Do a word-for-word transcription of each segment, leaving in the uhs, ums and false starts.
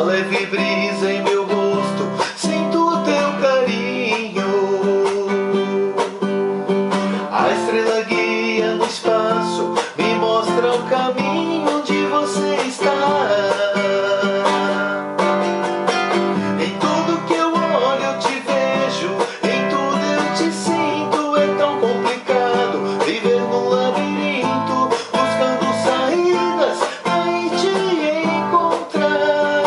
leve brisa em meu rosto, sinto o teu carinho. A estrela guia no espaço me mostra o caminho onde você está. Em tudo que eu olho eu te vejo, em tudo eu te sinto. É tão complicado viver num labirinto, buscando saídas pra ir te encontrar.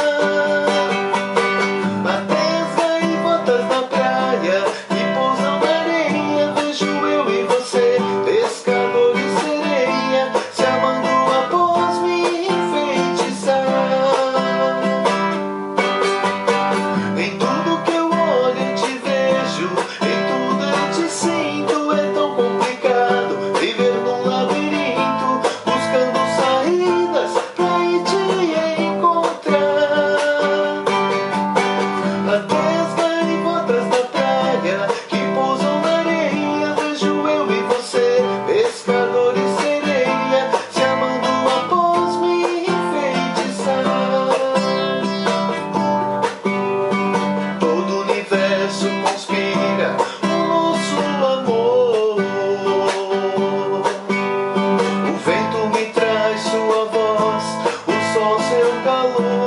Até as gaivotas na praia que pousam na areia, vejo eu e você, pescador e sereia, se amando após me enfeitiçar. Em tudo que eu olho eu te vejo, em tudo eu te sinto. É tão complicado viver num labirinto, buscando saídas pra ir te encontrar. Até as gaivotas da praia que pousam na areia, vejo eu e você, pescador e sereia, se amando após me enfeitiçar. Todo o universo conspira o nosso amor. O vento me traz sua voz, o sol seu calor.